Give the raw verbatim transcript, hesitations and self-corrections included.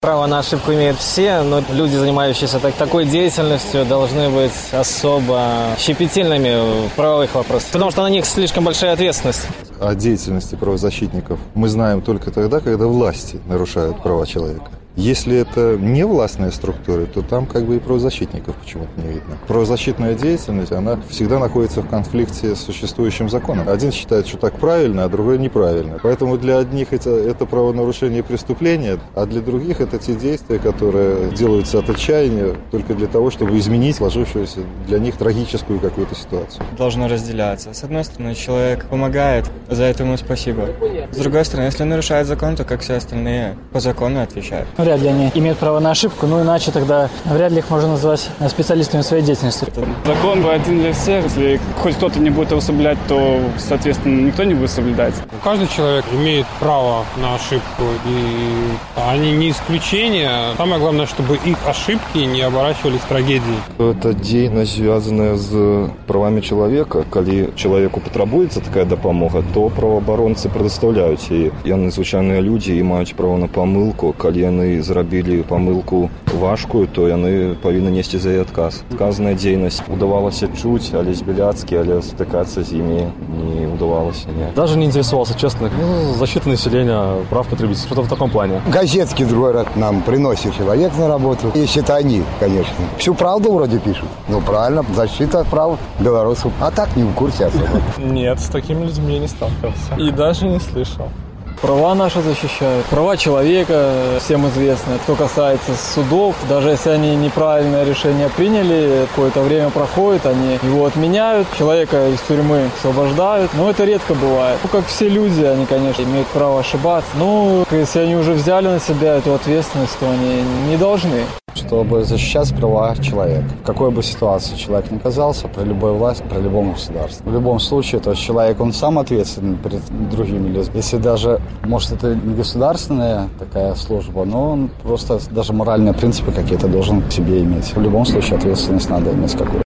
Право на ошибку имеют все, но люди, занимающиеся так, такой деятельностью, должны быть особо щепетильными в правовых вопросах, потому что на них слишком большая ответственность. О деятельности правозащитников мы знаем только тогда, когда власти нарушают права человека. Если это не властные структуры, то там как бы и правозащитников почему-то не видно. Правозащитная деятельность, она всегда находится в конфликте с существующим законом. Один считает, что так правильно, а другой неправильно. Поэтому для одних это, это правонарушение и преступление, а для других это те действия, которые делаются от отчаяния только для того, чтобы изменить сложившуюся для них трагическую какую-то ситуацию. Должно разделяться. С одной стороны, человек помогает, за это ему спасибо. С другой стороны, если нарушает закон, то, как все остальные, по закону отвечают. Вряд ли они имеют право на ошибку, ну иначе тогда вряд ли их можно назвать специалистами своей деятельности. Закон один для всех. Если хоть кто-то не будет его соблюдать, то, соответственно, никто не будет соблюдать. Каждый человек имеет право на ошибку, и они не исключение. Самое главное, чтобы их ошибки не оборачивались трагедией. Это деятельность, связанная с правами человека. Когда человеку потребуется такая допомога, то правооборонцы предоставляют її. Яны звичайні люди і мають право на помилку. Коли вони зробили помилку важкую, то яны повинны нести за її адказ. Сказана дзейнасць удавалася чуць, але з Беляцкі, але стыкацца з імі не удавалася. Нет. Даже не интересовался, честно. Ну, защита населения, прав потребителей, что-то в таком плане. Газетки другой раз нам приносит человек на работу. Если это они, конечно. Всю правду вроде пишут. Ну, правильно, защита прав белорусов. А так не в курсе особо. Нет, с такими людьми не сталкивался. И даже не слышал. Права наши защищают. Права человека всем известны. Что касается судов, даже если они неправильное решение приняли, какое-то время проходит, они его отменяют, человека из тюрьмы освобождают. Но это редко бывает. Ну, как все люди, они, конечно, имеют право ошибаться. Но если они уже взяли на себя эту ответственность, то они не должны. Чтобы защищать права человека. В какой бы ситуации человек ни оказался, при любой власти, при любом государстве. В любом случае, то есть человек, он сам ответственен перед другими людьми. Если даже, может, это не государственная такая служба, но он просто даже моральные принципы какие-то должен к себе иметь. В любом случае, ответственность надо иметь какую-то.